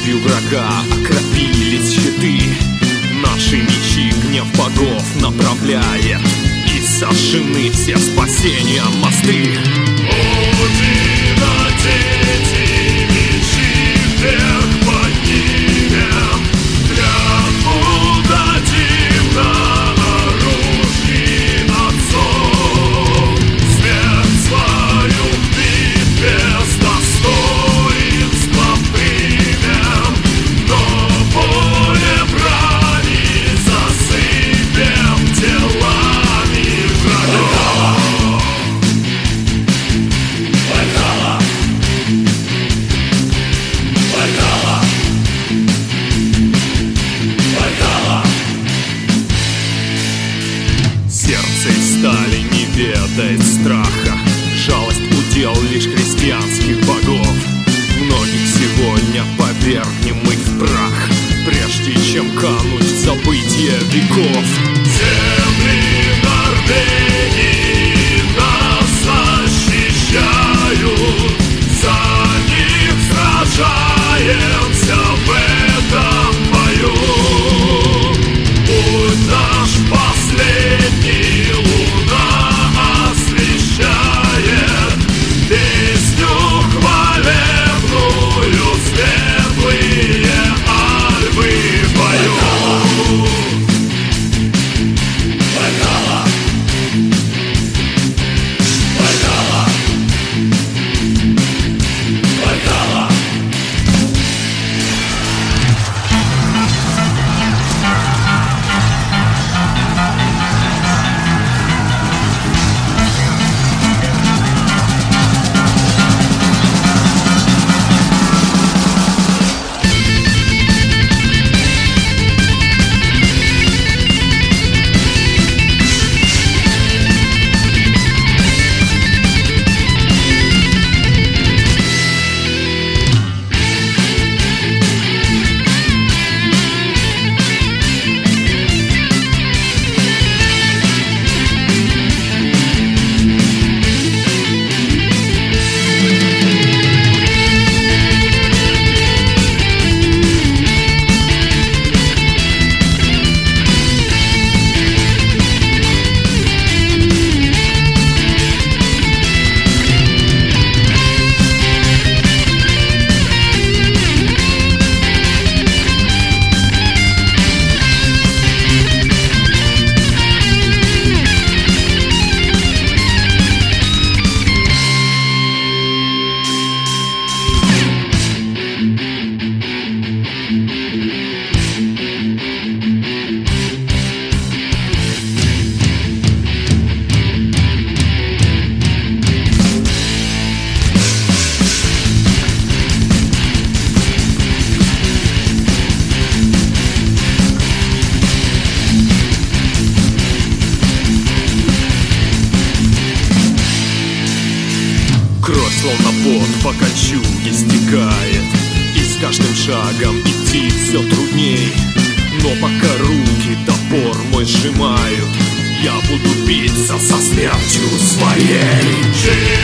кровью врага окропились щиты. Наши мечи гнев богов направляет, и сожжены все спасения мосты. Один, дети, мечи вверх поднимем, клятву дадим на оружии отцов. Смерть свою в битве с достоинством примем, но поле брани засыпем телами врагов. Сердце из стали не ведает страха, жалость удел лишь христианских богов. Многих сегодня повергнем мы в прах, прежде чем кануть в забытье веков. Земли Норвегии нас защищают, за них сражаемся в этом бою. Путь наш последний луна освещает, песню хвалебную светлые альвы поют. Кровь словно пот по кольчуге стекает, и с каждым шагом идти все трудней. Но пока руки топор мой сжимают, я буду биться со смертью своей.